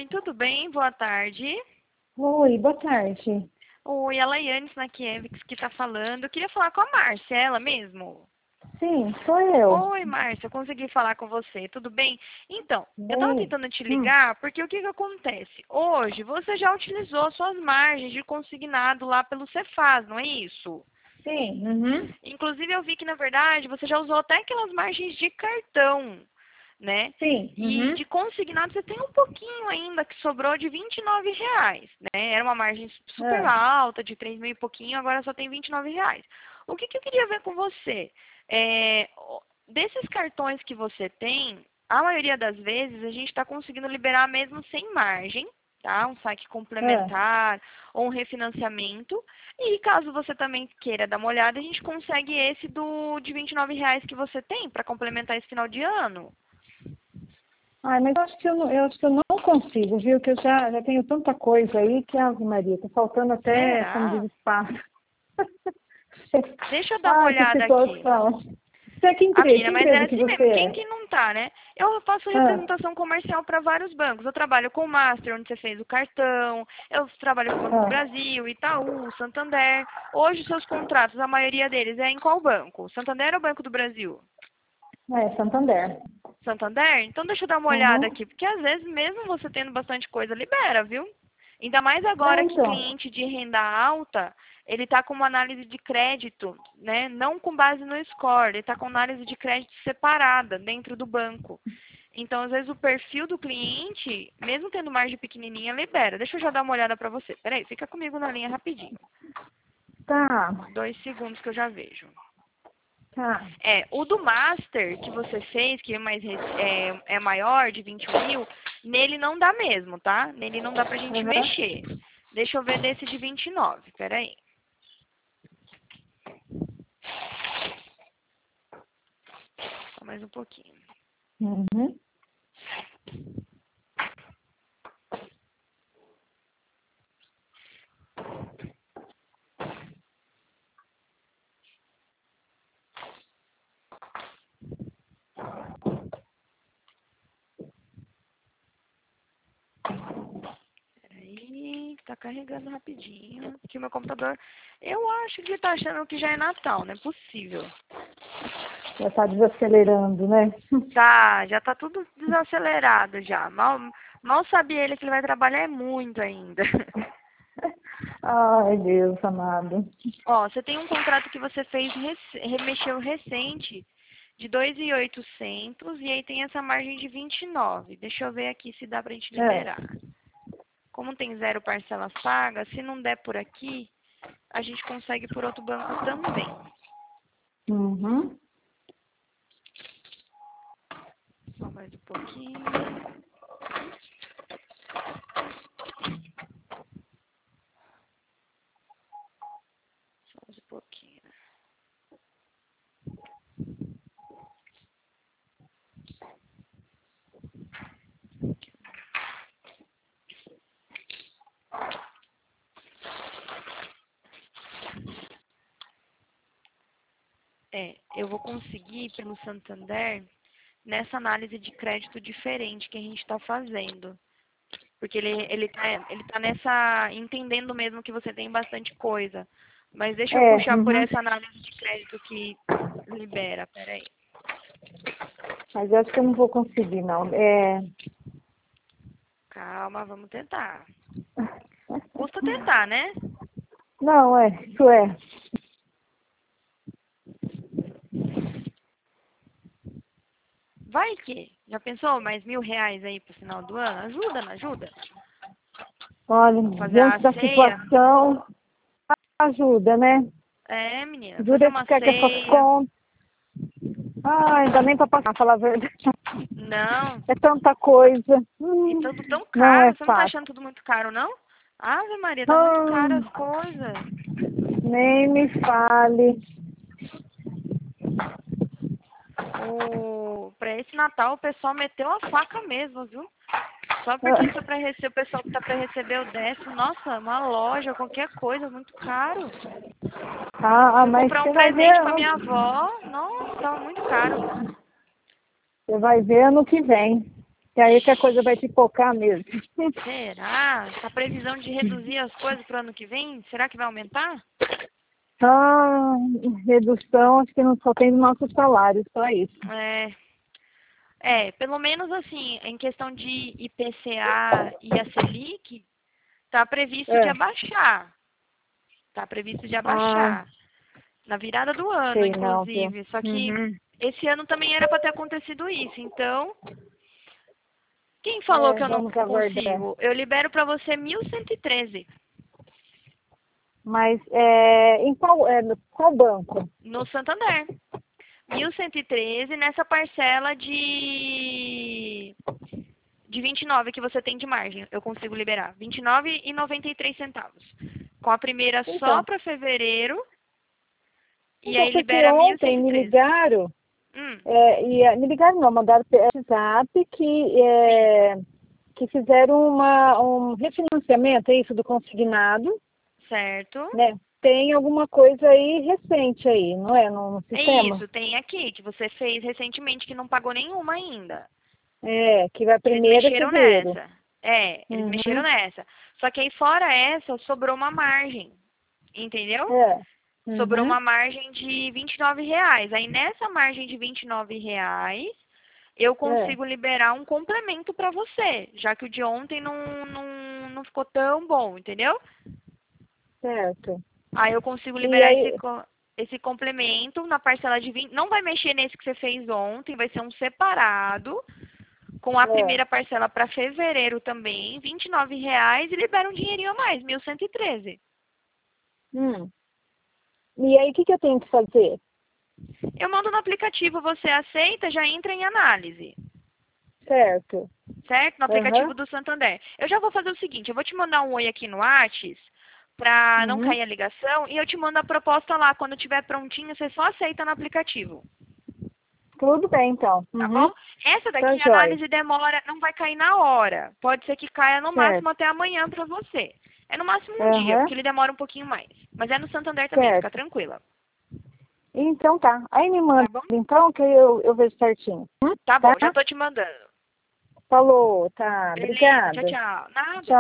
tudo bem? Boa tarde. Oi, boa tarde. Oi, a Laiane Snakiewicz que tá falando. Eu queria falar com a Márcia, é ela mesmo? Sim, sou eu. Oi, Márcia, eu consegui falar com você, tudo bem? Então, eu tava Bem, tentando te ligar porque o que que acontece? Hoje você já utilizou suas margens de consignado lá pelo Cefaz, não é isso? sim, uhum. Inclusive eu vi que, na verdade, você já usou até aquelas margens de cartão, né? Sim, E uhum. de consignado você tem um pouquinho ainda que sobrou de R$ 29, né? Era uma margem super Ah, alta, de 3 mil e pouquinho, agora só tem R$ 29. O que que eu queria ver com você? Desses cartões que você tem, a maioria das vezes a gente está conseguindo liberar mesmo sem margem, tá? Um saque ah. complementar ou um refinanciamento. E caso você também queira dar uma olhada, a gente consegue esse de R$ 29 que você tem para complementar esse final de ano. Ai, mas eu acho que eu não consigo, viu? Que eu já tenho tanta coisa aí que, Ave Maria, tá faltando até, como diz, Será? espaço. Deixa eu dar uma Ai, que olhada aqui. situação. Você é Ah, menina, que mas é empresa que assim você mesmo. Quem é? que não tá, né? Eu faço Ah, representação comercial para vários bancos. Eu trabalho com o Master, onde você fez o cartão. Eu trabalho com o Banco do ah. Brasil, Itaú, Santander. Hoje, seus contratos, a maioria deles é em qual banco? Santander ou Banco do Brasil? É, Santander. Santander? Então deixa eu dar uma olhada Uhum. aqui, porque às vezes mesmo você tendo bastante coisa, libera, viu? Ainda mais É, agora que então. cliente de renda alta, ele está com uma análise de crédito, né? Não com base no score, ele está com análise de crédito separada dentro do banco. Então, às vezes, o perfil do cliente, mesmo tendo margem pequenininha, libera. Deixa eu já dar uma olhada para você. Peraí, fica comigo na linha rapidinho. Tá, 2 segundos que eu já vejo. tá. O do Master que você fez, que é maior, de 21 mil, nele não dá mesmo, tá? Nele não dá pra gente Uhum. mexer. Deixa eu ver desse de 29, peraí. Só mais um pouquinho. Uhum. Peraí, tá carregando rapidinho. Aqui o meu computador, eu acho que tá achando que já é Natal, não é possível. Já tá desacelerando, né? Tá, já tá tudo desacelerado já. Mal sabe ele que ele vai trabalhar muito ainda. Ai, Deus amado. Ó, você tem um contrato que você fez, remexeu recente, de 2.800 e aí tem essa margem de 29. Deixa eu ver aqui se dá pra gente É. liberar. Como tem 0 parcelas pagas, se não der por aqui, a gente consegue por outro banco também. Uhum. Só mais um pouquinho. Só mais um pouquinho. Eu vou conseguir pelo Santander nessa análise de crédito diferente que a gente está fazendo. Porque ele tá nessa, entendendo mesmo que você tem bastante coisa. Mas deixa eu É, puxar por uhum. essa análise de crédito que libera, peraí. Mas eu acho que eu não vou conseguir, não. É. Calma, vamos tentar. Custa tentar, né? Não, isso é. Vai que. Já pensou mais R$ 1.000 aí pro final do ano? Ajuda, não ajuda? Olha, Fazer diante a da ceia. situação, ajuda, né? É, menina, fazer Ajuda uma ficar com essas ceia. contas. Ah, ainda nem para pagar, falar a verdade. Não. É tanta coisa. E tudo tão Não é caro. Você não tá fácil. achando tudo muito caro, não? Ave Maria, tá muito caro Ah, as coisas. nem me fale. Pra esse Natal o pessoal meteu a faca mesmo, viu? Só porque tá pra receber, o pessoal que tá pra receber o 10º, nossa, uma loja, qualquer coisa, muito caro. Fui Mas comprar um você vai ver presente pra minha avó, nossa, tava muito caro. você vai ver ano que vem. E aí que a coisa vai pipocar mesmo. Será? A previsão de reduzir as coisas para o ano que vem, será que vai aumentar? Ah, redução, acho que não só tem do nosso salário, só isso. Pelo menos assim, em questão de IPCA e a Selic, está previsto de abaixar. Está previsto de abaixar. Na virada do ano, Sei não, viu? inclusive. Só que esse ano também era para ter acontecido isso. Então, quem falou que eu não Vamos aguardar. consigo? Eu libero para você 1.113 Mas em qual banco? no Santander. 1.113 nessa parcela de 29 que você tem de margem. Eu consigo liberar. 29,93 centavos. Com a primeira só para fevereiro. E Então, aí porque libera ontem me 1.113. ligaram, me ligaram não, mandaram WhatsApp que fizeram um refinanciamento, é isso, do consignado, Certo. né? Tem alguma coisa aí recente aí, não é, no sistema? Isso, tem aqui, que você fez recentemente, que não pagou nenhuma ainda. Que vai Eles primeiro de mexeram fevereiro. nessa. Eles mexeram nessa. Só que aí fora essa, sobrou uma margem. Entendeu? Sobrou uma margem de R$ 29. Aí nessa margem de R$ 29, eu consigo liberar um complemento para você, já que o de ontem não ficou tão bom, entendeu? Certo. Aí eu consigo E liberar aí, esse complemento na parcela de 20. Não vai mexer nesse que você fez ontem, vai ser um separado, com a primeira parcela para fevereiro também, R$ 29, e libera um dinheirinho a mais, 1.113. E aí, o que eu tenho que fazer? Eu mando no aplicativo, você aceita, já entra em análise. Certo. Certo? No aplicativo do Santander. Eu já vou fazer o seguinte, eu vou te mandar um oi aqui no Whats, para não cair a ligação, e eu te mando a proposta lá. Quando estiver prontinho, você só aceita no aplicativo. Tudo bem, então. Tá bom? Essa daqui, a análise demora, não vai cair na hora. Pode ser que caia no máximo até amanhã para você. É no máximo um dia, porque ele demora um pouquinho mais. Mas é no Santander também, fica tranquila. Então tá. Aí me manda, então, que eu vejo certinho. Tá bom, já tô te mandando. Falou, tá. Beleza, Obrigada. tchau, tchau. Nada. Tchau.